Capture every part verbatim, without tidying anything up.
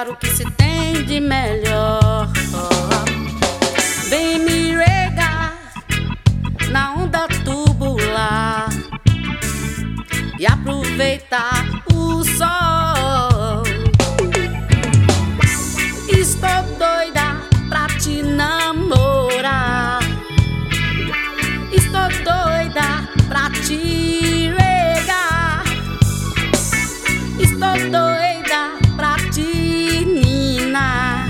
aproveitar o que se tem de melhor. Vem me regar na onda tubular e aproveitar o sol. Estou doida pra te namorar. Estou doida pra te regar. Estou doida pra te ninar.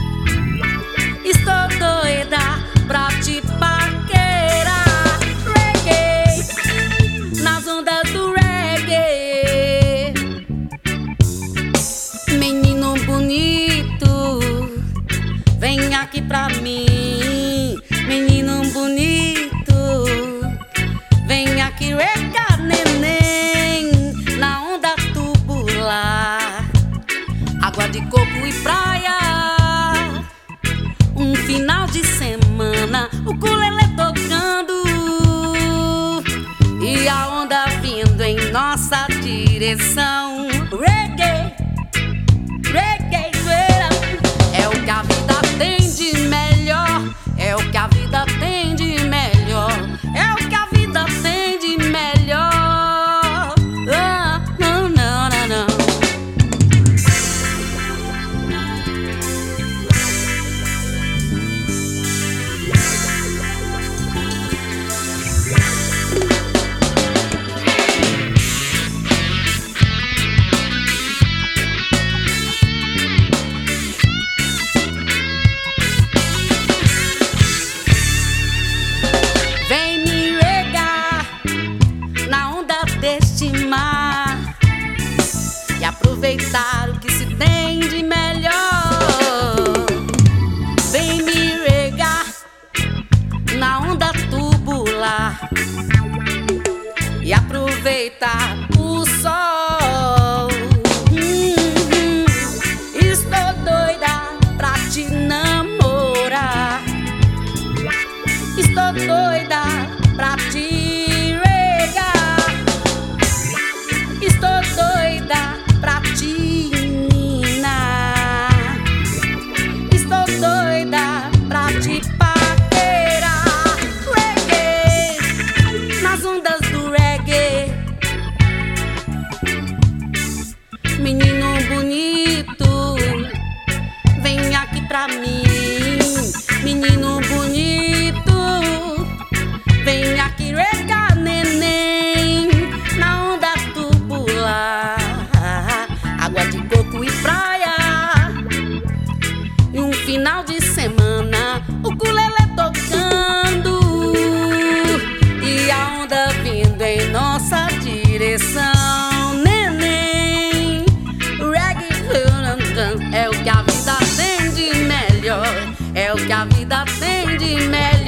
Estou doida pra te paquerar. Reggae, nas ondas do reggae. Menino bonito, vem aqui pra mim. Menino bonito, vem aqui regar neném na onda tubular. Água de coco e praia, um final de semana, o ukulele tocando e a onda vindo em nossa direção. Reggae, reggae, é o que a vida tem de melhor. É o que a vida tem de melhor. É o que a vida tem de melhor. Ah, não, não, não, não. Vem me regar na onda deste mar e aproveitar o que se tem de melhor. Vem me regar na onda tubular e aproveitar o sol. Hum, estou doida pra te namorar. Estou doida pra te regar. Estou doida pra te ninar. Estou doida pra te paquerar. Reggae, nas ondas do reggae. Menino bonito, vem aqui pra mim. Menino bonito, vem aqui regar neném na onda tubular. Água de coco e praia, e um final de semana, o ukulele tocando e a onda vindo em nossa direção. Neném, reggae, é o que a vida tem de melhor. É o que a vida tem de melhor.